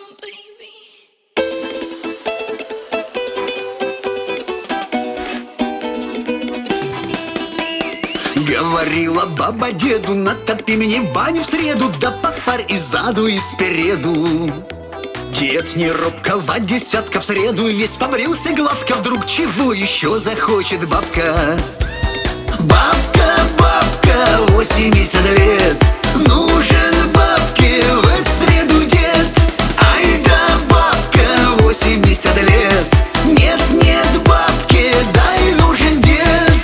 Говорила баба деду: натопи мне баню в среду, да попарь и сзаду, и спереду. Дед не робкова, десятка в среду, весь побрился гладко. Вдруг чего еще захочет бабка? Бабка, бабка, 80 лет, нужен бабке в эту среду дед. Ай да бабка, 80 лет, нет, нет бабки, дай нужен дед.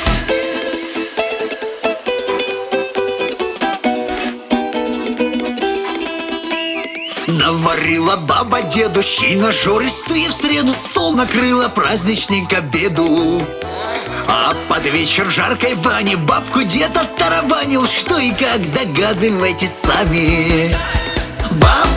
Наварила баба деду щи нажористые, в среду стол накрыла праздничный к обеду. А под вечер в жаркой бане бабку дед оттарабанил, что и как догадывайтесь сами. Бабка